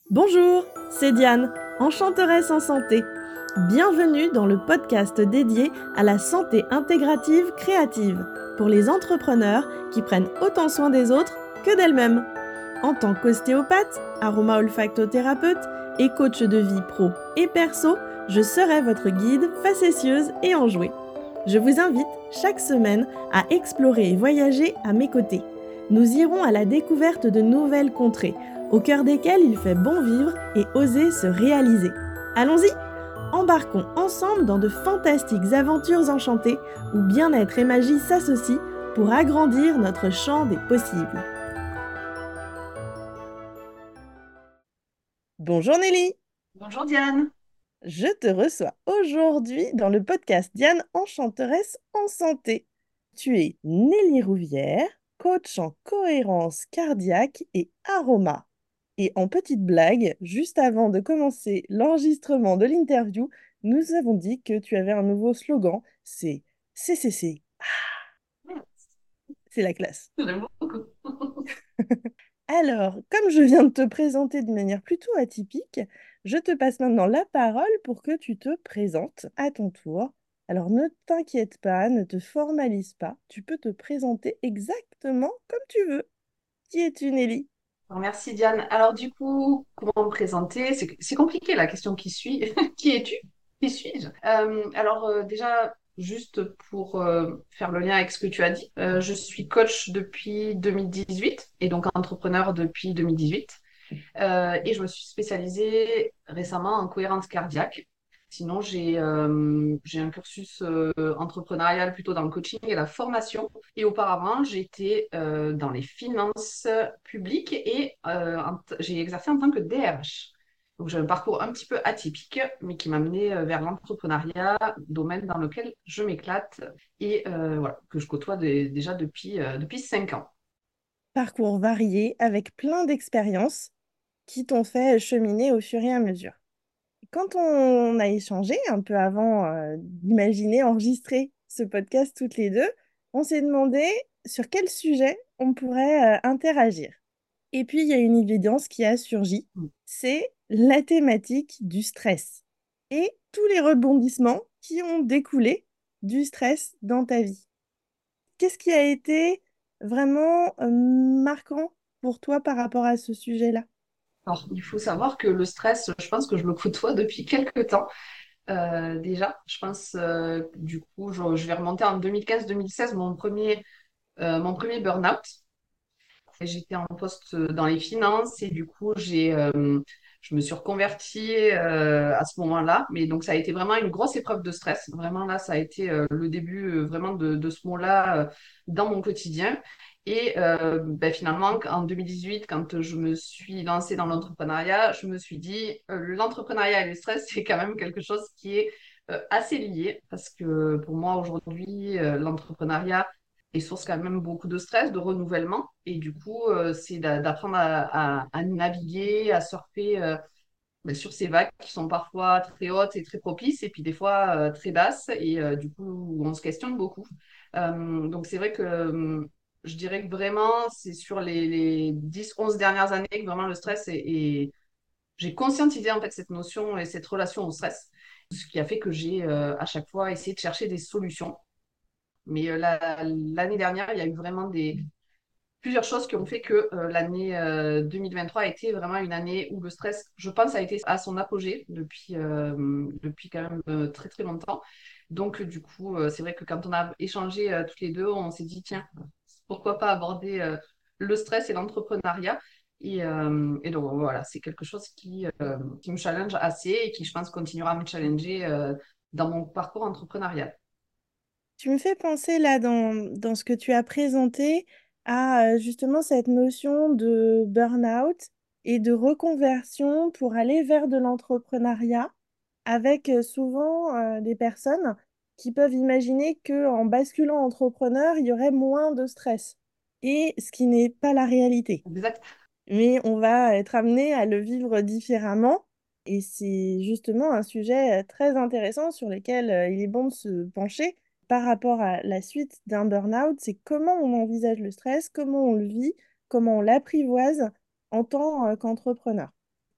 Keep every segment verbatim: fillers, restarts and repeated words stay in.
Bonjour, c'est Diane, enchanteresse en santé. Bienvenue dans le podcast dédié à la santé intégrative créative pour les entrepreneurs qui prennent autant soin des autres que d'elles-mêmes. En tant qu'ostéopathe, aroma-olfactothérapeute et coach de vie pro et perso, je serai votre guide facétieuse et enjouée. Je vous invite chaque semaine à explorer et voyager à mes côtés. Nous irons à la découverte de nouvelles contrées, au cœur desquelles il fait bon vivre et oser se réaliser. Allons-y! Embarquons ensemble dans de fantastiques aventures enchantées où bien-être et magie s'associent pour agrandir notre champ des possibles. Bonjour Nelly! Bonjour Diane. Je te reçois aujourd'hui dans le podcast Diane Enchanteresse en santé. Tu es Nelly Rouvière, coach en cohérence cardiaque et aroma. Et en petite blague, juste avant de commencer l'enregistrement de l'interview, nous avons dit que tu avais un nouveau slogan, c'est C C C. C'est la classe. J'aime beaucoup. Alors, comme je viens de te présenter de manière plutôt atypique, je te passe maintenant la parole pour que tu te présentes à ton tour. Alors, ne t'inquiète pas, ne te formalise pas, tu peux te présenter exactement comme tu veux. Qui es-tu, Nelly? Merci Diane. Alors du coup, comment me présenter? C'est c'est compliqué la question qui suit. Qui es-tu? Qui suis-je? Euh, alors euh, déjà, juste pour euh, faire le lien avec ce que tu as dit, euh, je suis coach depuis deux mille dix-huit et donc entrepreneur depuis deux mille dix-huit. Euh, et je me suis spécialisée récemment en cohérence cardiaque. Sinon, j'ai euh, j'ai un cursus euh, entrepreneurial plutôt dans le coaching et la formation. Et auparavant, j'étais euh, dans les finances publiques et euh, en t- j'ai exercé en tant que D R H. Donc, j'ai un parcours un petit peu atypique, mais qui m'a mené euh, vers l'entrepreneuriat, domaine dans lequel je m'éclate et euh, voilà, que je côtoie dé- déjà depuis, euh, depuis cinq ans. Parcours varié avec plein d'expériences qui t'ont fait cheminer au fur et à mesure. Quand on a échangé un peu avant euh, d'imaginer enregistrer ce podcast toutes les deux, on s'est demandé sur quel sujet on pourrait euh, interagir. Et puis, il y a une évidence qui a surgi, c'est la thématique du stress et tous les rebondissements qui ont découlé du stress dans ta vie. Qu'est-ce qui a été vraiment euh, marquant pour toi par rapport à ce sujet-là? Alors, il faut savoir que le stress, je pense que je le côtoie depuis quelques temps. Euh, déjà, je pense, euh, du coup, je, je vais remonter en deux mille quinze-deux mille seize, mon premier, euh, mon premier burn-out. Et j'étais en poste dans les finances et du coup, j'ai, euh, je me suis reconvertie euh, à ce moment-là. Mais donc, ça a été vraiment une grosse épreuve de stress. Vraiment, là, ça a été euh, le début euh, vraiment de, de ce mot-là euh, dans mon quotidien. Et euh, ben, finalement, en deux mille dix-huit, quand je me suis lancée dans l'entrepreneuriat, je me suis dit, euh, l'entrepreneuriat et le stress, c'est quand même quelque chose qui est euh, assez lié. Parce que pour moi, aujourd'hui, euh, l'entrepreneuriat, et source quand même beaucoup de stress, de renouvellement. Et du coup, euh, c'est d'a- d'apprendre à, à- à naviguer, à surfer euh, ben, sur ces vagues qui sont parfois très hautes et très propices, et puis des fois euh, très basses. Et euh, du coup, on se questionne beaucoup. Euh, donc c'est vrai que euh, je dirais que vraiment, c'est sur les, les dix onze dernières années que vraiment le stress est, est- j'ai conscientisé en fait cette notion et cette relation au stress, ce qui a fait que j'ai euh, à chaque fois essayé de chercher des solutions. Mais euh, la- l'année dernière, il y a eu vraiment des, plusieurs choses qui ont fait que euh, l'année euh, deux mille vingt-trois a été vraiment une année où le stress, je pense, a été à son apogée depuis, euh, depuis quand même euh, très très longtemps. Donc, du coup, euh, c'est vrai que quand on a échangé euh, toutes les deux, on s'est dit, tiens, pourquoi pas aborder euh, le stress et l'entrepreneuriat. Et, euh, et donc, voilà, c'est quelque chose qui, euh, qui me challenge assez et qui, je pense, continuera à me challenger euh, dans mon parcours entrepreneurial. Tu me fais penser là dans, dans ce que tu as présenté à euh, justement cette notion de burn-out et de reconversion pour aller vers de l'entrepreneuriat avec euh, souvent euh, des personnes qui peuvent imaginer qu'en basculant entrepreneur, il y aurait moins de stress. Et ce qui n'est pas la réalité, Exact. mais on va être amené à le vivre différemment. Et c'est justement un sujet euh, très intéressant sur lequel euh, il est bon de se pencher par rapport à la suite d'un burn-out. C'est comment on envisage le stress, comment on le vit, comment on l'apprivoise en tant euh, qu'entrepreneur.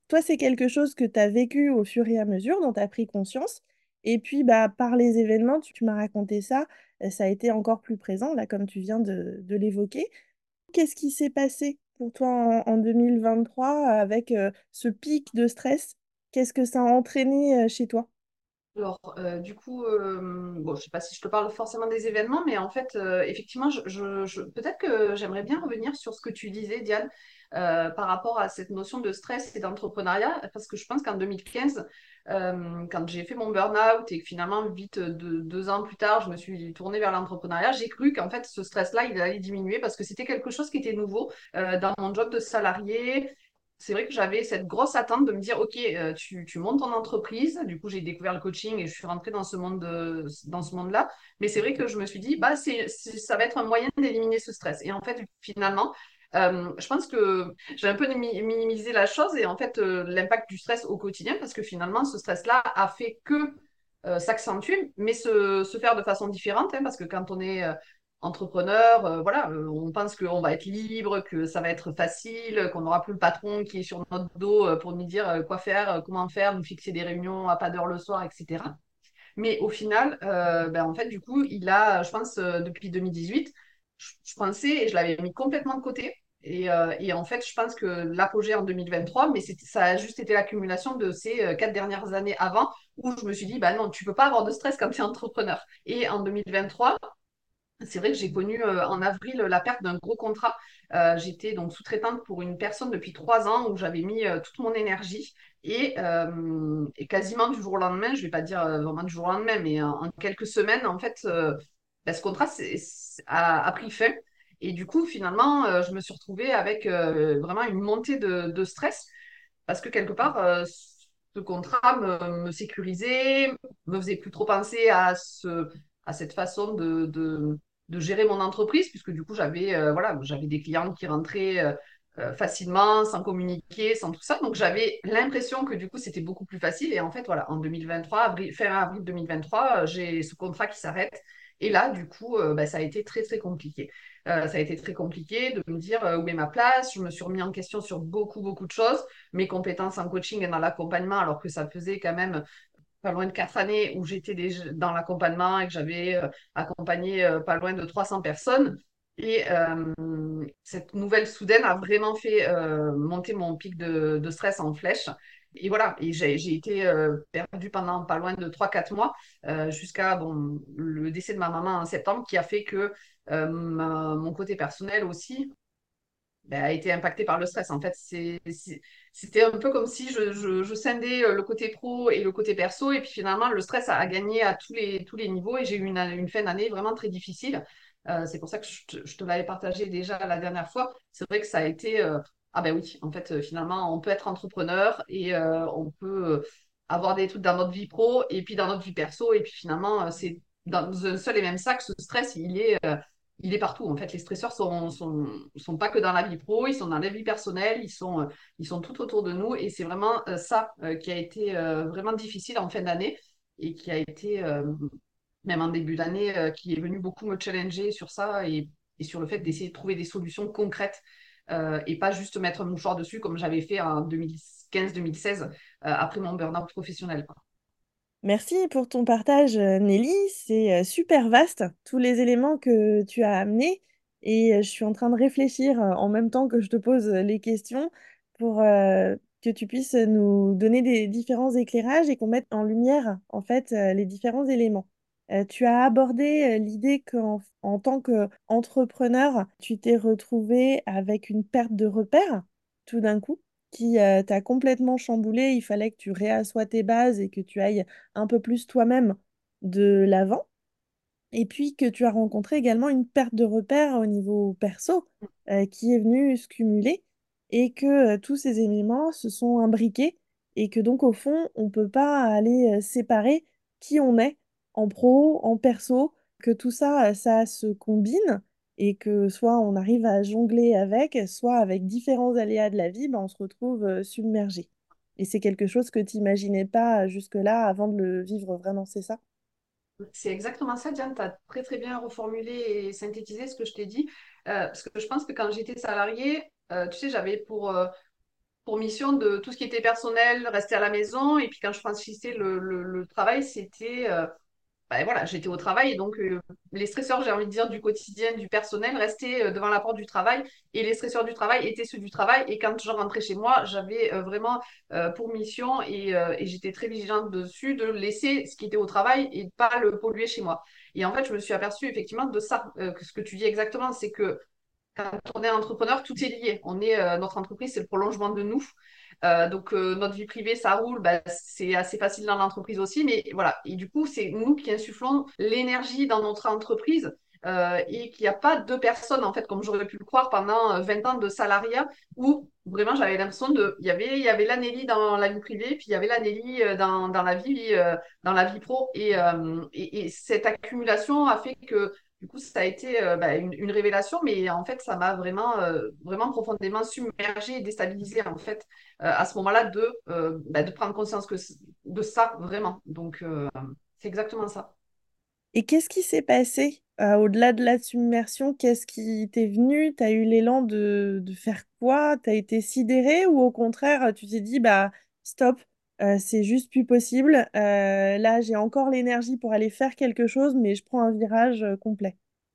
toi, c'est quelque chose que tu as vécu au fur et à mesure, dont tu as pris conscience. Et puis, bah, par les événements, tu, tu m'as raconté ça, euh, ça a été encore plus présent, là, comme tu viens de, de l'évoquer. Qu'est-ce qui s'est passé pour toi en, en deux mille vingt-trois avec euh, ce pic de stress? Qu'est-ce que ça a entraîné euh, chez toi? Alors, euh, du coup, euh, bon, je sais pas si je te parle forcément des événements, mais en fait, euh, effectivement, je, je- je- peut-être que j'aimerais bien revenir sur ce que tu disais, Diane, euh, par rapport à cette notion de stress et d'entrepreneuriat, parce que je pense qu'en deux mille quinze, euh, quand j'ai fait mon burn-out et que finalement, vite, de, deux ans plus tard, je me suis tournée vers l'entrepreneuriat, j'ai cru qu'en fait, ce stress-là, il allait diminuer parce que c'était quelque chose qui était nouveau euh, dans mon job de salarié. C'est vrai que j'avais cette grosse attente de me dire, OK, euh, tu, tu montes ton entreprise. Du coup, j'ai découvert le coaching et je suis rentrée dans ce monde de- dans ce monde-là. Mais c'est vrai que je me suis dit, bah, c'est, c'est- ça va être un moyen d'éliminer ce stress. Et en fait, finalement, euh, je pense que j'ai un peu mi- minimisé la chose et en fait, euh, l'impact du stress au quotidien, parce que finalement, ce stress-là a fait que euh, s'accentuer, mais se, se faire de façon différente, hein, parce que quand on est euh, entrepreneur, euh, voilà, euh, on pense qu'on va être libre, que ça va être facile, qu'on n'aura plus le patron qui est sur notre dos euh, pour nous dire euh, quoi faire, euh, comment faire, nous fixer des réunions à pas d'heure le soir, et cetera. Mais au final, euh, ben, en fait, du coup, il a, je pense, euh, depuis deux mille dix-huit, je, je pensais et je l'avais mis complètement de côté. Et, euh, et en fait, je pense que l'apogée en deux mille vingt-trois, mais c'était- ça a juste été l'accumulation de ces euh, quatre dernières années avant où je me suis dit, bah non, tu peux pas avoir de stress quand tu es entrepreneur. Et en deux mille vingt-trois, c'est vrai que j'ai connu euh, en avril la perte d'un gros contrat. Euh, j'étais donc sous-traitante pour une personne depuis trois ans où j'avais mis euh, toute mon énergie et, euh, et quasiment du jour au lendemain, je ne vais pas dire euh, vraiment du jour au lendemain, mais en, en quelques semaines, en fait, euh, ben, ce contrat c'est- c'est- a, a pris fin. Et du coup, finalement, euh, je me suis retrouvée avec euh, vraiment une montée de, de stress parce que quelque part, euh, ce contrat me, me sécurisait, me faisait plus trop penser à ce, à cette façon de, de, de gérer mon entreprise, puisque du coup, j'avais euh, voilà, j'avais des clients qui rentraient euh, euh, facilement, sans communiquer, sans tout ça. Donc, j'avais l'impression que du coup, c'était beaucoup plus facile. Et en fait, voilà, en deux mille vingt-trois, avril, fin avril deux mille vingt-trois, euh, j'ai ce contrat qui s'arrête. Et là, du coup, euh, bah, ça a été très, très compliqué. Euh, ça a été très compliqué de me dire euh, où est ma place. Je me suis remis en question sur beaucoup, beaucoup de choses, mes compétences en coaching et dans l'accompagnement, alors que ça faisait quand même pas loin de quatre années où j'étais déjà dans l'accompagnement et que j'avais euh, accompagné euh, pas loin de trois cents personnes. Et euh, cette nouvelle soudaine a vraiment fait euh, monter mon pic de, de stress en flèche. Et voilà, et j'ai j'ai été euh, perdue pendant pas loin de trois quatre mois euh, jusqu'à bon, le décès de ma maman en septembre qui a fait que euh, ma- mon côté personnel aussi ben, a été impacté par le stress. En fait, c'est, c'est- c'était un peu comme si je, je, je scindais euh, le côté pro et le côté perso. Et puis finalement, le stress a, a gagné à tous les, tous les niveaux et j'ai eu une, une fin d'année vraiment très difficile. Euh, c'est pour ça que je te, je te l'avais partagé déjà la dernière fois. C'est vrai que ça a été... euh, ah ben oui, en fait, euh, finalement, on peut être entrepreneur et euh, on peut euh, avoir des trucs dans notre vie pro et puis dans notre vie perso. Et puis finalement, euh, c'est dans un seul et même sac, ce stress, il est... euh, il est partout. En fait, les stresseurs sont, sont, sont pas que dans la vie pro, ils sont dans la vie personnelle, ils sont, euh, ils sont tout autour de nous. Et c'est vraiment euh, ça euh, qui a été euh, vraiment difficile en fin d'année et qui a été, euh, même en début d'année, euh, qui est venu beaucoup me challenger sur ça et, et sur le fait d'essayer de trouver des solutions concrètes euh, et pas juste mettre un mouchoir dessus comme j'avais fait en deux mille quinze deux mille seize euh, après mon burn-out professionnel, quoi. Merci pour ton partage, euh, Nelly. C'est euh, super vaste, tous les éléments que tu as amenés. Et euh, je suis en train de réfléchir euh, en même temps que je te pose euh, les questions pour euh, que tu puisses nous donner des différents éclairages et qu'on mette en lumière, en fait, euh, les différents éléments. Euh, tu as abordé euh, l'idée qu'en en tant qu'entrepreneur, tu t'es retrouvé avec une perte de repères tout d'un coup qui euh, t'a complètement chamboulé. Il fallait que tu réassoies tes bases et que tu ailles un peu plus toi-même de l'avant. Et puis que tu as rencontré également une perte de repères au niveau perso euh, qui est venue se cumuler et que euh, tous ces éléments se sont imbriqués et que donc au fond, on ne peut pas aller euh, séparer qui on est en pro, en perso, que tout ça, euh, ça se combine et que soit on arrive à jongler avec, soit avec différents aléas de la vie, ben, on se retrouve euh, submergé. Et c'est quelque chose que tu n'imaginais pas euh, jusque-là avant de le vivre vraiment, c'est ça? C'est exactement ça, Diane. Tu as très très bien reformulé et synthétisé ce que je t'ai dit. Euh, parce que je pense que quand j'étais salariée, euh, tu sais, j'avais pour, euh, pour mission de tout ce qui était personnel, rester à la maison. Et puis quand je franchissais le, le, le travail, c'était euh, ben voilà, j'étais au travail et donc euh, les stresseurs, j'ai envie de dire, du quotidien, du personnel restaient euh, devant la porte du travail et les stresseurs du travail étaient ceux du travail. Et quand je rentrais chez moi, j'avais euh, vraiment euh, pour mission et, euh, et j'étais très vigilante dessus de laisser ce qui était au travail et de pas le polluer chez moi. Et en fait, je me suis aperçue effectivement de ça, euh, que ce que tu dis exactement, c'est que quand on est entrepreneur, tout est lié. On est, euh, notre entreprise, c'est le prolongement de nous. Euh, donc, euh, notre vie privée, ça roule, bah, c'est assez facile dans l'entreprise aussi. Mais voilà, et du coup, c'est nous qui insufflons l'énergie dans notre entreprise euh, et qu'il n'y a pas deux personnes, en fait, comme j'aurais pu le croire pendant euh, vingt ans de salariat, où vraiment j'avais l'impression de. Il y avait, il y avait la Nelly dans la vie privée, puis il y avait la Nelly euh, dans, dans la vie, euh, dans la vie pro. Et, euh, et, et cette accumulation a fait que du coup, ça a été euh, bah, une, une révélation, mais en fait, ça m'a vraiment, euh, vraiment profondément submergée et déstabilisée, en fait, euh, à ce moment-là, de, euh, bah, de prendre conscience que, c- de ça, vraiment. Donc, euh, c'est exactement ça. Et qu'est-ce qui s'est passé euh, au-delà de la submersion? Qu'est-ce qui t'est venu? T'as eu l'élan de, de faire quoi? T'as été sidéré ou au contraire, tu t'es dit, bah stop, euh, c'est juste plus possible. Euh, là, j'ai encore l'énergie pour aller faire quelque chose, mais je prends un virage euh, complet.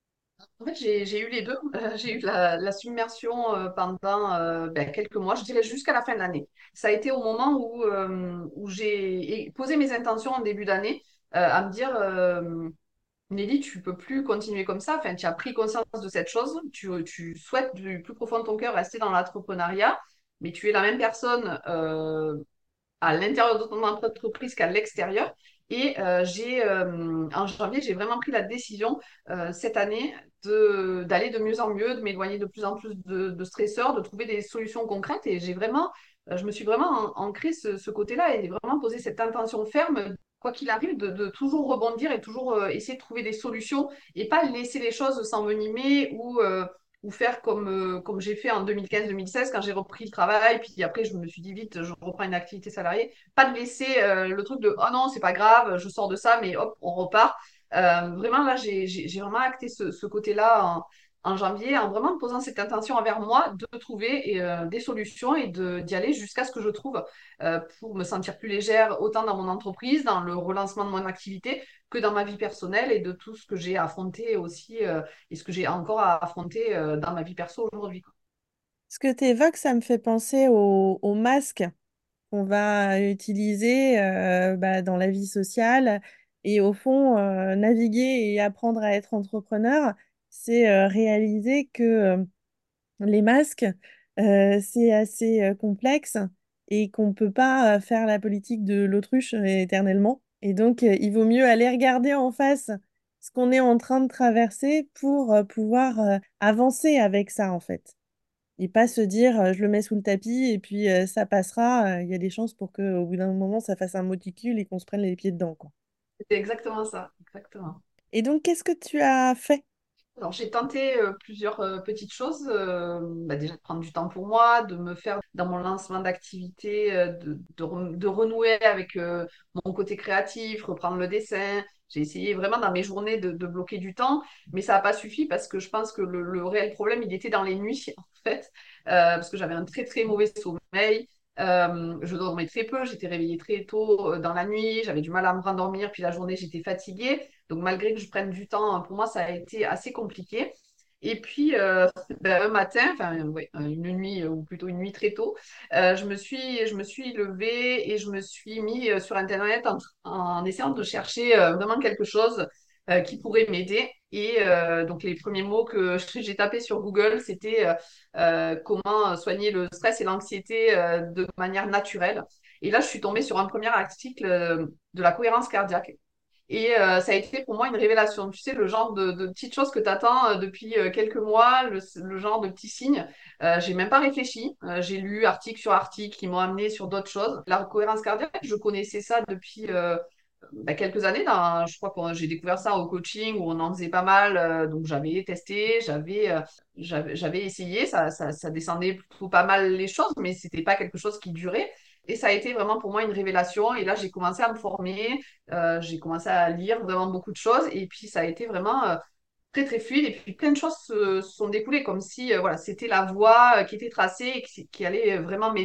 En fait, j'ai, j'ai eu les deux. Euh, j'ai eu la, la submersion euh, pendant euh, ben, quelques mois, je dirais jusqu'à la fin de l'année. Ça a été au moment où, euh, où j'ai posé mes intentions en début d'année, euh, à me dire, euh, Nelly, tu peux plus continuer comme ça. Enfin, tu as pris conscience de cette chose. Tu, tu souhaites du plus profond de ton cœur rester dans l'entrepreneuriat, mais tu es la même personne euh, à l'intérieur de ton entreprise qu'à l'extérieur. Et euh, j'ai, euh, en janvier, j'ai vraiment pris la décision euh, cette année de, d'aller de mieux en mieux, de m'éloigner de plus en plus de, de stresseurs, de trouver des solutions concrètes. Et j'ai vraiment, euh, je me suis vraiment an- ancré ce, ce côté-là et vraiment posé cette intention ferme, quoi qu'il arrive, de, de toujours rebondir et toujours euh, essayer de trouver des solutions et pas laisser les choses s'envenimer ou euh, ou faire comme, euh, comme j'ai fait en deux mille quinze deux mille seize quand j'ai repris le travail. Puis après, je me suis dit vite, je reprends une activité salariée. Pas de laisser euh, le truc de oh non, c'est pas grave, je sors de ça, mais hop, on repart. Euh, vraiment, là, j'ai j'ai- j'ai vraiment acté ce, ce côté-là en, en janvier, en vraiment me posant cette intention envers moi de trouver euh, des solutions et de, d'y aller jusqu'à ce que je trouve euh, pour me sentir plus légère, autant dans mon entreprise, dans le relancement de mon activité, que dans ma vie personnelle et de tout ce que j'ai affronté aussi euh, et ce que j'ai encore à affronter euh, dans ma vie perso aujourd'hui, quoi. Ce que tu évoques, ça me fait penser au, au masque qu'on va utiliser euh, bah, dans la vie sociale. Et au fond, euh, naviguer et apprendre à être entrepreneur, c'est euh, réaliser que euh, les masques, euh, c'est assez euh, complexe et qu'on ne peut pas euh, faire la politique de l'autruche euh, éternellement. Et donc, euh, il vaut mieux aller regarder en face ce qu'on est en train de traverser pour euh, pouvoir euh, avancer avec ça, en fait. Et pas se dire, euh, je le mets sous le tapis et puis euh, ça passera. Euh, Il y a des chances pour qu'au bout d'un moment, ça fasse un monticule et qu'on se prenne les pieds dedans, quoi. C'était exactement ça, exactement. Et donc, qu'est-ce que tu as fait? Alors, j'ai tenté euh, plusieurs euh, petites choses. Euh, bah, déjà de prendre du temps pour moi, de me faire dans mon lancement d'activité, euh, de, de, re- de renouer avec euh, mon côté créatif, reprendre le dessin. J'ai essayé vraiment dans mes journées de, de bloquer du temps, mais ça n'a pas suffi parce que je pense que le, le réel problème, il était dans les nuits, en fait, euh, parce que j'avais un très très mauvais sommeil. Euh, je dormais très peu, j'étais réveillée très tôt euh, dans la nuit, j'avais du mal à me rendormir, puis la journée, j'étais fatiguée. Donc, malgré que je prenne du temps, pour moi, ça a été assez compliqué. Et puis, euh, ben, un matin, enfin, ouais, une nuit, euh, ou plutôt une nuit très tôt, euh, je me suis, je me suis levée et je me suis mis euh, sur Internet en, en essayant de chercher euh, vraiment quelque chose euh, qui pourrait m'aider. Et euh, donc, les premiers mots que j'ai tapés sur Google, c'était euh, euh, comment soigner le stress et l'anxiété euh, de manière naturelle. Et là, je suis tombée sur un premier article euh, de la cohérence cardiaque. Et euh, ça a été pour moi une révélation. Tu sais, le genre de, de petites choses que tu attends depuis euh, quelques mois, le, le genre de petits signes. Euh, j'ai même pas réfléchi. Euh, j'ai lu article sur article qui m'ont amené sur d'autres choses. La cohérence cardiaque, je connaissais ça depuis euh, bah, quelques années. Dans- je crois que j'ai découvert ça au coaching où on en faisait pas mal. Euh, donc j'avais testé, j'avais euh, j'avais j'avais essayé. Ça, ça, ça descendait plutôt pas mal les choses, mais c'était pas quelque chose qui durait. Et ça a été vraiment pour moi une révélation. Et là, j'ai commencé à me former. Euh, j'ai commencé à lire vraiment beaucoup de choses et puis ça a été vraiment euh, très très fluide et puis plein de choses se, se sont découlées comme si euh, voilà, c'était la voie euh, qui était tracée et qui, qui allait euh, vraiment m'aider.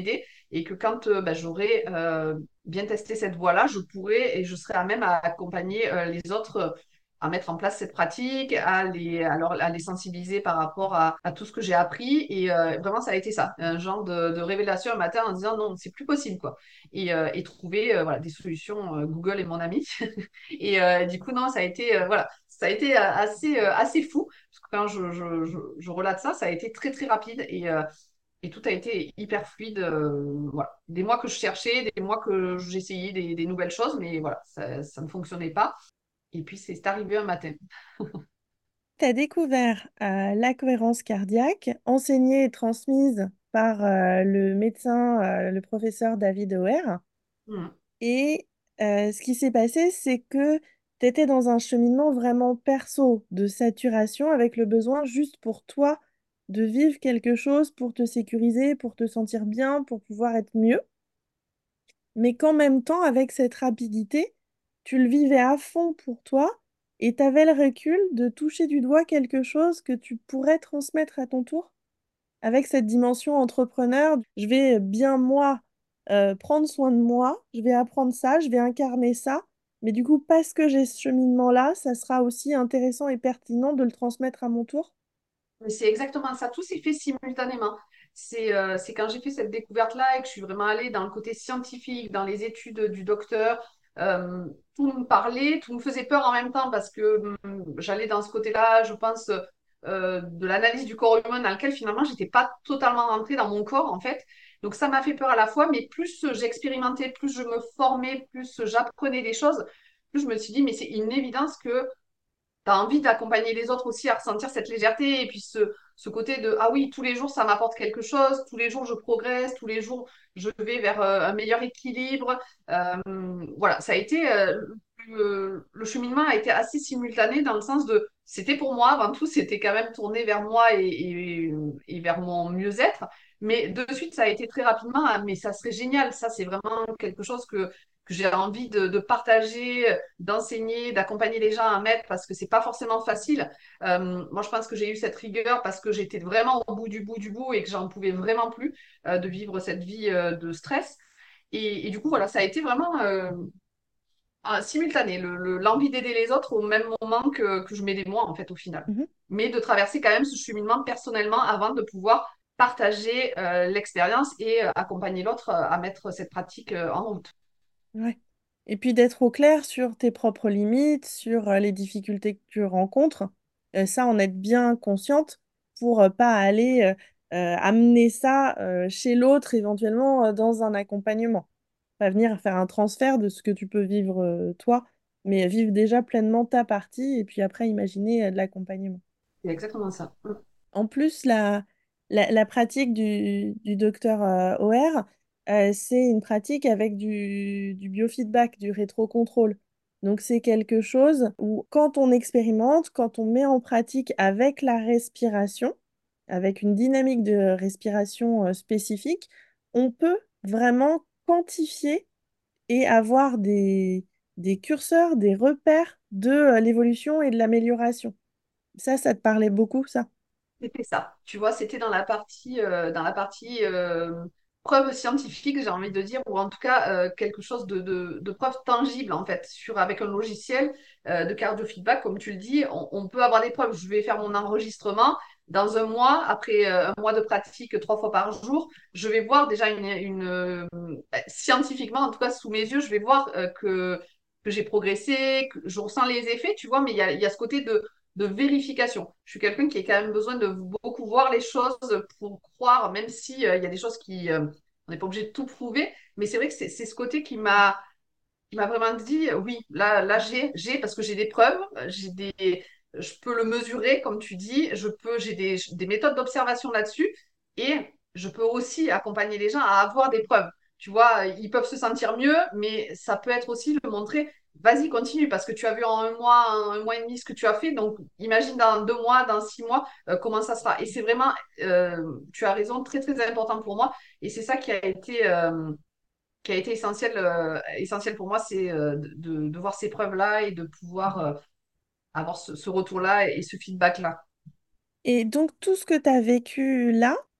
et que quand euh, bah, j'aurai euh, bien testé cette voie-là, je pourrai et je serai à même à accompagner euh, les autres euh, à mettre en place cette pratique, à les, à leur- à les sensibiliser par rapport à, à tout ce que j'ai appris. Et euh, vraiment, ça a été ça, un genre de, de révélation un matin en disant non, c'est plus possible, quoi. Et, euh, et trouver euh, voilà, des solutions. euh, Google est mon ami. Et euh, du coup, non, ça a été, euh, voilà, ça a été euh, assez, euh, assez fou. Parce que quand je, je, je, je relate ça, ça a été très, très rapide. Et, euh, et tout a été hyper fluide. euh, voilà. Des mois que je cherchais, des mois que j'essayais des, des nouvelles choses, mais voilà, ça, ça ne fonctionnait pas. Et puis, c'est arrivé un matin. Tu as découvert euh, la cohérence cardiaque, enseignée et transmise par euh, le médecin, euh, le professeur David O'Hare. Mm. Et euh, ce qui s'est passé, c'est que tu étais dans un cheminement vraiment perso, de saturation, avec le besoin juste pour toi de vivre quelque chose pour te sécuriser, pour te sentir bien, pour pouvoir être mieux. Mais qu'en même temps, avec cette rapidité, tu le vivais à fond pour toi et tu avais le recul de toucher du doigt quelque chose que tu pourrais transmettre à ton tour. Avec cette dimension entrepreneur, je vais bien moi euh, prendre soin de moi, je vais apprendre ça, je vais incarner ça. Mais du coup, parce que j'ai ce cheminement-là, ça sera aussi intéressant et pertinent de le transmettre à mon tour. Mais c'est exactement ça. Tout s'est fait simultanément. C'est euh, c'est quand j'ai fait cette découverte-là et que je suis vraiment allée dans le côté scientifique, dans les études du docteur. euh, Tout me parlait, tout me faisait peur en même temps parce que hum, j'allais dans ce côté-là, je pense, euh, de l'analyse du corps humain dans lequel finalement j'étais pas totalement rentrée dans mon corps en fait. Donc ça m'a fait peur à la fois, mais plus j'expérimentais, plus je me formais, plus j'apprenais des choses, plus je me suis dit, mais c'est une évidence que tu as envie d'accompagner les autres aussi à ressentir cette légèreté et puis ce, ce côté de ah oui, tous les jours ça m'apporte quelque chose, tous les jours je progresse, tous les jours je vais vers euh, un meilleur équilibre. Euh, voilà, ça a été euh, le, le cheminement a été assez simultané dans le sens de c'était pour moi avant tout, c'était quand même tourné vers moi et, et, et vers mon mieux-être. Mais de suite, ça a été très rapidement, ah, mais ça serait génial. Ça, c'est vraiment quelque chose que, que j'ai envie de, de partager, d'enseigner, d'accompagner les gens à mettre parce que c'est pas forcément facile. Euh, moi, je pense que j'ai eu cette rigueur parce que j'étais vraiment au bout du bout du bout et que j'en pouvais vraiment plus euh, de vivre cette vie euh, de stress. Et, et, du coup, voilà, ça a été vraiment euh, simultané, le, le, l'envie d'aider les autres au même moment que, que je m'aidais moi, en fait, au final. Mhm. Mais de traverser quand même ce cheminement personnellement avant de pouvoir partager euh, l'expérience et euh, accompagner l'autre euh, à mettre cette pratique euh, en route. Ouais. Et puis d'être au clair sur tes propres limites, sur euh, les difficultés que tu rencontres, euh, ça, en être bien consciente pour euh, pas aller euh, euh, amener ça euh, chez l'autre éventuellement euh, dans un accompagnement. Pas venir faire un transfert de ce que tu peux vivre euh, toi, mais vivre déjà pleinement ta partie et puis après imaginer euh, de l'accompagnement. C'est exactement ça. Mm. En plus, la, la, la pratique du, du docteur euh, O R, euh, c'est une pratique avec du, du biofeedback, du rétrocontrôle. Donc, c'est quelque chose où, quand on expérimente, quand on met en pratique avec la respiration, avec une dynamique de respiration euh, spécifique, on peut vraiment quantifier et avoir des, des curseurs, des repères de euh, l'évolution et de l'amélioration. Ça, ça te parlait beaucoup, ça? C'était ça. Tu vois, c'était dans la partie, euh, dans la partie euh, preuve scientifique, j'ai envie de dire, ou en tout cas euh, quelque chose de, de, de preuve tangible, en fait, sur, avec un logiciel euh, de cardiofeedback, comme tu le dis, on, on peut avoir des preuves. Je vais faire mon enregistrement. Dans un mois, après euh, un mois de pratique trois fois par jour, je vais voir déjà une, une euh, scientifiquement, en tout cas sous mes yeux, je vais voir euh, que, que j'ai progressé, que je ressens les effets, tu vois, mais il y a, il y a ce côté de de vérification. Je suis quelqu'un qui a quand même besoin de beaucoup voir les choses pour croire, même si euh, il y a des choses qui, euh, on n'est pas obligé de tout prouver. Mais c'est vrai que c'est c'est ce côté qui m'a, qui m'a vraiment dit, euh, oui, là, là j'ai, j'ai parce que j'ai des preuves, euh, j'ai des, je peux le mesurer, comme tu dis, je peux, j'ai des, des méthodes d'observation là-dessus, et je peux aussi accompagner les gens à avoir des preuves. Tu vois, ils peuvent se sentir mieux, mais ça peut être aussi le montrer. Vas-y, continue, parce que tu as vu en un mois, un, un mois et demi ce que tu as fait. Donc, imagine dans deux mois, dans six mois, euh, comment ça sera. Et c'est vraiment, euh, tu as raison, très, très important pour moi. Et c'est ça qui a été, euh, qui a été essentiel, euh, essentiel pour moi, c'est euh, de, de voir ces preuves-là et de pouvoir euh, avoir ce, ce retour-là et ce feedback-là. Et donc, tout ce que tu as vécu là,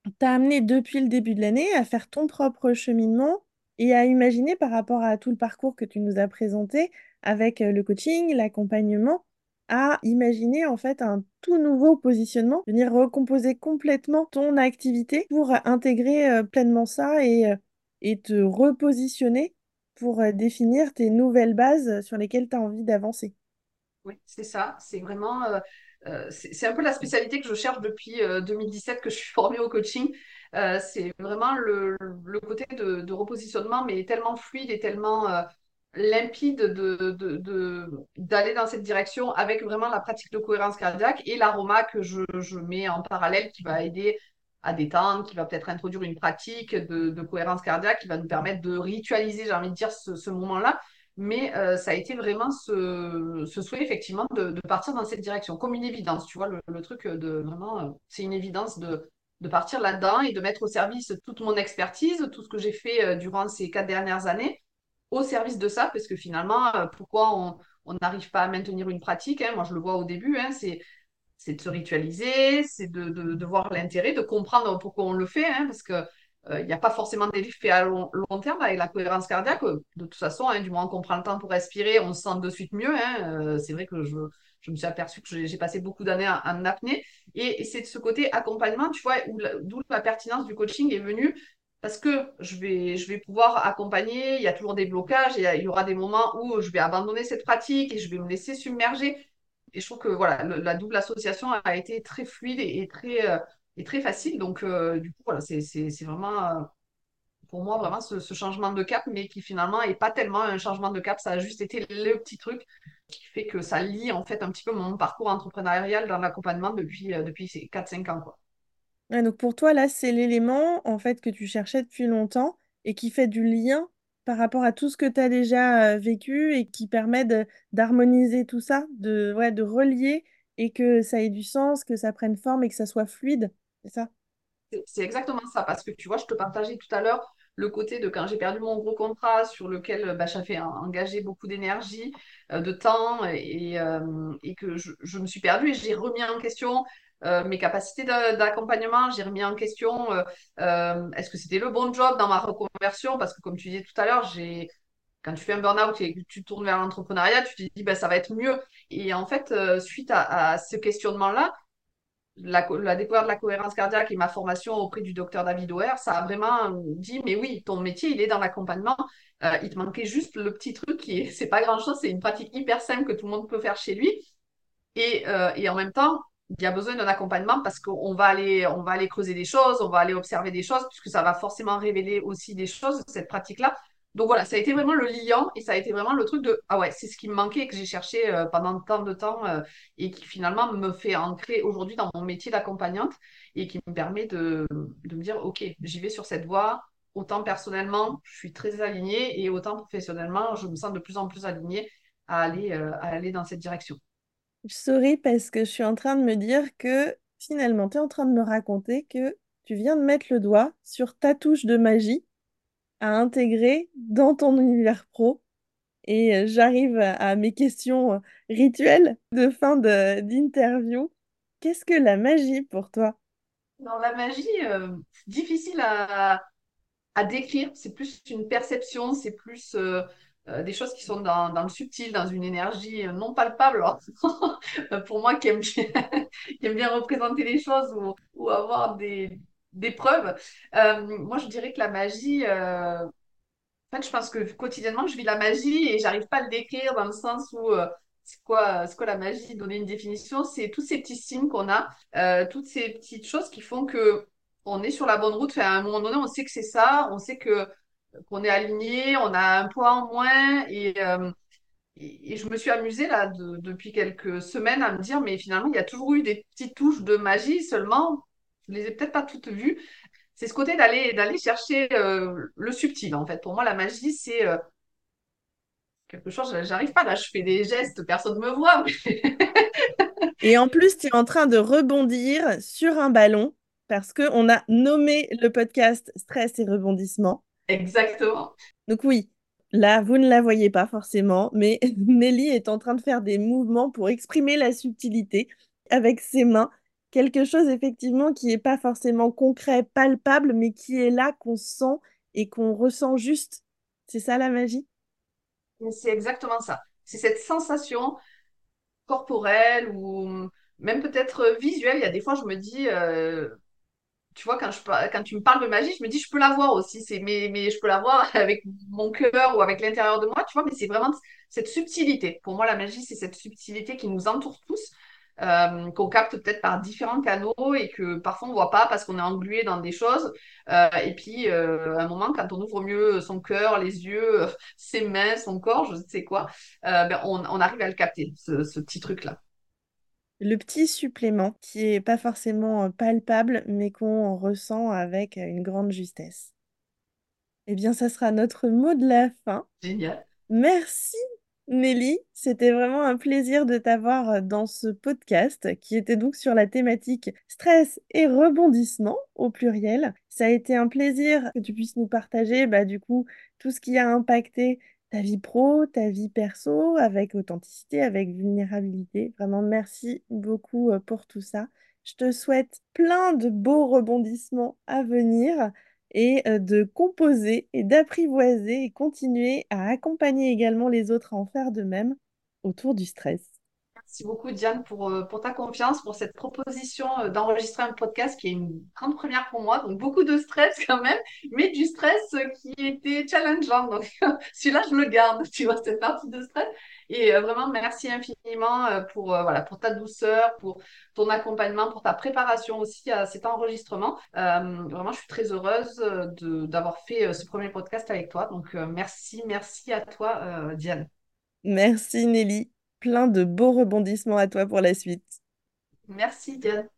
t'a amené depuis le début de l'année à faire ton propre cheminement et à imaginer par rapport à tout le parcours que tu nous as présenté avec euh, le coaching, l'accompagnement, à imaginer en fait un tout nouveau positionnement, venir recomposer complètement ton activité pour euh, intégrer euh, pleinement ça et, euh, et te repositionner pour euh, définir tes nouvelles bases sur lesquelles tu as envie d'avancer. Oui, c'est ça. C'est vraiment, euh, euh, c'est c'est un peu la spécialité que je cherche depuis euh, deux mille dix-sept que je suis formée au coaching. Euh, c'est vraiment le, le côté de, de repositionnement, mais tellement fluide et tellement euh, limpide de, de, de- d'aller dans cette direction avec vraiment la pratique de cohérence cardiaque et l'aroma que je, je mets en parallèle qui va aider à détendre, qui va peut-être introduire une pratique de, de cohérence cardiaque qui va nous permettre de ritualiser, j'ai envie de dire, ce, ce moment-là. Mais euh, ça a été vraiment ce, ce souhait, effectivement, de, de partir dans cette direction, comme une évidence, tu vois, le, le truc de vraiment, euh, c'est une évidence de, de partir là-dedans et de mettre au service toute mon expertise, tout ce que j'ai fait euh, durant ces quatre dernières années, au service de ça, parce que finalement, euh, pourquoi on on n'arrive pas à maintenir une pratique, hein, moi je le vois au début, hein, c'est c'est de se ritualiser, c'est de, de, de voir l'intérêt, de comprendre pourquoi on le fait, hein, parce que euh, il n'y a pas forcément d'effet à long, long terme avec la cohérence cardiaque. De toute façon, hein, du moment qu'on prend le temps pour respirer, on se sent de suite mieux. Hein. Euh, c'est vrai que je, je me suis aperçue que j'ai j'ai passé beaucoup d'années en, en apnée. Et, et c'est de ce côté accompagnement, tu vois, où la- d'où la pertinence du coaching est venue. Parce que je vais, je vais pouvoir accompagner, il y a toujours des blocages, il y, a- il y aura des moments où je vais abandonner cette pratique et je vais me laisser submerger. Et je trouve que voilà, le- la double association a été très fluide et, et très, euh, et très facile. Donc, euh, du coup, voilà, c'est c'est- c'est vraiment, euh, pour moi, vraiment ce, ce changement de cap, mais qui finalement n'est pas tellement un changement de cap. Ça a juste été le petit truc qui fait que ça lie en fait un petit peu mon parcours entrepreneurial dans l'accompagnement depuis, euh, depuis ces quatre cinq ans, quoi. Ouais, donc pour toi, là, c'est l'élément en fait que tu cherchais depuis longtemps et qui fait du lien par rapport à tout ce que tu as déjà euh, vécu et qui permet de- d'harmoniser tout ça, de, ouais, de relier et que ça ait du sens, que ça prenne forme et que ça soit fluide. C'est ça? C'est c'est exactement ça, parce que tu vois, je te partageais tout à l'heure le côté de quand j'ai perdu mon gros contrat sur lequel bah, j'avais en- engagé beaucoup d'énergie, euh, de temps, et, euh, et que je, je me suis perdue et j'ai remis en question euh, mes capacités d'a- d'accompagnement, j'ai remis en question euh, euh, est-ce que c'était le bon job dans ma reconversion, parce que comme tu disais tout à l'heure, j'ai quand tu fais un burn-out et que tu tournes vers l'entrepreneuriat, tu te dis bah, ça va être mieux. Et en fait, euh, suite à, à ce questionnement-là, la, la découverte de la cohérence cardiaque et ma formation auprès du docteur David O'Hare, ça a vraiment dit, mais oui, ton métier, il est dans l'accompagnement. Euh, il te manquait juste le petit truc qui est, c'est pas grand-chose, c'est une pratique hyper simple que tout le monde peut faire chez lui. Et, euh, et en même temps, il y a besoin d'un accompagnement parce qu'on va aller, on va aller creuser des choses, on va aller observer des choses, puisque ça va forcément révéler aussi des choses, cette pratique-là. Donc voilà, ça a été vraiment le liant et ça a été vraiment le truc de ah ouais, c'est ce qui me manquait et que j'ai cherché euh, pendant tant de temps euh, et qui finalement me fait ancrer aujourd'hui dans mon métier d'accompagnante et qui me permet de, de me dire ok, j'y vais sur cette voie. Autant personnellement, je suis très alignée et autant professionnellement, je me sens de plus en plus alignée à aller, euh, à aller dans cette direction. Je souris parce que je suis en train de me dire que finalement, tu es en train de me raconter que tu viens de mettre le doigt sur ta touche de magie à intégrer dans ton univers pro. Et euh, j'arrive à à mes questions euh, rituelles de fin de- d'interview. Qu'est-ce que la magie pour toi? Dans la magie, euh, c'est difficile à, à décrire. C'est plus une perception, c'est plus euh, euh, des choses qui sont dans, dans le subtil, dans une énergie euh, non palpable. Alors, euh, pour moi qui aime bien, qui aime bien représenter les choses ou, ou avoir des, des preuves, euh, moi je dirais que la magie, euh, en fait, je pense que quotidiennement, je vis la magie et j'arrive pas à le décrire dans le sens où euh, c'est quoi, c'est quoi la magie, donner une définition, c'est tous ces petits signes qu'on a, euh, toutes ces petites choses qui font que on est sur la bonne route. Enfin, à un moment donné, on sait que c'est ça, on sait que qu'on est aligné, on a un poids en moins et, euh, et, et je me suis amusée là de- depuis quelques semaines à me dire, mais finalement, il y a toujours eu des petites touches de magie, seulement je les ai peut-être pas toutes vues. C'est ce côté d'aller d'aller chercher euh, le subtil, en fait. Pour moi, la magie, c'est euh, quelque chose, j'arrive pas là, je fais des gestes, personne ne me voit. mais- Et en plus, tu es en train de rebondir sur un ballon parce qu'on a nommé le podcast Stress et rebondissement. Exactement. Donc oui, là, vous ne la voyez pas forcément, mais Nelly est en train de faire des mouvements pour exprimer la subtilité avec ses mains. quelque chose effectivement qui n'est pas forcément concret, palpable, mais qui est là, qu'on sent et qu'on ressent juste. C'est ça la magie? Mais c'est exactement ça. C'est cette sensation corporelle ou même peut-être visuelle. Il y a des fois, je me dis, euh, tu vois, quand, je, par- quand tu me parles de magie, je me dis, je peux la voir aussi. C'est, mais, mais je peux la voir avec mon cœur ou avec l'intérieur de moi, tu vois, mais c'est vraiment cette subtilité. Pour moi, la magie, c'est cette subtilité qui nous entoure tous, euh, qu'on capte peut-être par différents canaux et que parfois on ne voit pas parce qu'on est englué dans des choses. Euh, et puis, euh, à un moment, quand on ouvre mieux son cœur, les yeux, euh, ses mains, son corps, je ne sais quoi, euh, ben, on, on arrive à le capter, ce, ce petit truc-là. Le petit supplément qui est pas forcément euh, palpable, mais qu'on ressent avec euh, une grande justesse. Eh bien, ça sera notre mot de la fin. Génial. Merci Nelly, c'était vraiment un plaisir de t'avoir euh, dans ce podcast qui était donc sur la thématique stress et rebondissement au pluriel. Ça a été un plaisir que tu puisses nous partager bah, du coup tout ce qui a impacté ta vie pro, ta vie perso, avec authenticité, avec vulnérabilité. Vraiment merci beaucoup euh, pour tout ça. Je te souhaite plein de beaux rebondissements à venir et euh, de composer et d'apprivoiser et continuer à accompagner également les autres à en faire de même autour du stress. Merci beaucoup, Diane, pour, euh, pour ta confiance, pour cette proposition euh, d'enregistrer un podcast qui est une grande première pour moi. Donc, beaucoup de stress quand même, mais du stress euh, qui était challengeant. Donc, celui-là, je le garde, tu vois, cette partie de stress. Et euh, vraiment, merci infiniment euh, pour, euh, voilà, pour ta douceur, pour ton accompagnement, pour ta préparation aussi à cet enregistrement. Euh, vraiment, je suis très heureuse euh, de, d'avoir fait euh, ce premier podcast avec toi. Donc, euh, merci, merci à toi, euh, Diane. Merci Nelly, plein de beaux rebondissements à toi pour la suite. Merci, Diane.